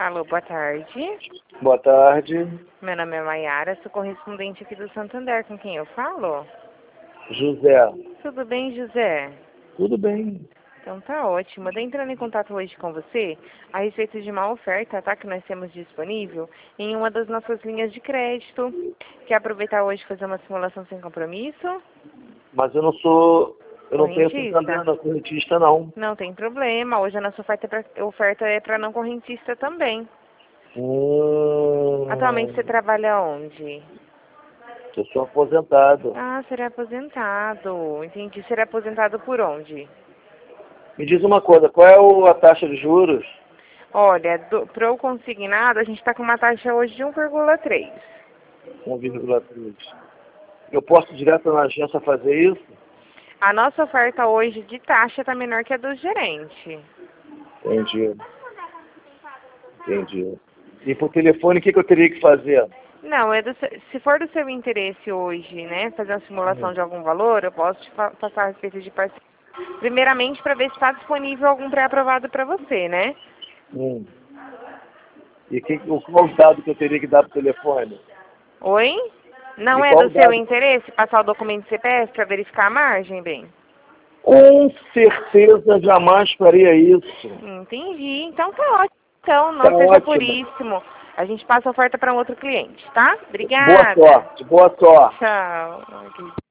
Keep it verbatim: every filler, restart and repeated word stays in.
Alô, boa tarde. Boa tarde. Meu nome é Maiara, sou correspondente aqui do Santander. Com quem eu falo? José. Tudo bem, José? Tudo bem. Então tá ótimo. Eu tô entrando em contato hoje com você a respeito de uma oferta, tá? Que nós temos disponível em uma das nossas linhas de crédito. Quer aproveitar hoje e fazer uma simulação sem compromisso? Mas eu não sou... Eu não tenho Correntista? Santander na correntista, não. Não tem problema. Hoje a nossa oferta é pra, oferta é para não correntista também. Hum, Atualmente você trabalha onde? eu sou aposentado. Ah, será aposentado. Entendi. Será aposentado por onde? Me diz uma coisa, qual é o- a taxa de juros? Olha, para o consignado, a gente está com uma taxa hoje de um vírgula três. um vírgula três. Eu posso direto na agência fazer isso? A nossa oferta hoje de taxa está menor que a do gerente. Entendi. Entendi. E por telefone, o que, que eu teria que fazer? Não, é do se se for do seu interesse hoje, né, fazer uma simulação Hum. de algum valor, eu posso te fa passar a respeito de parceria. Primeiramente, para ver se está disponível algum pré-aprovado para você, né? Hum. E que, o, qual o dado que eu teria que dar por telefone? Oi? Não E é qual do o seu dado? interesse passar o documento de C P F para verificar a margem, bem? Com certeza jamais faria isso. Entendi. Então tá ótimo. Então, Tá não seja por ótimo. isso. A gente passa a oferta para um outro cliente, tá? Boa Obrigada. sorte, boa sorte. Tchau.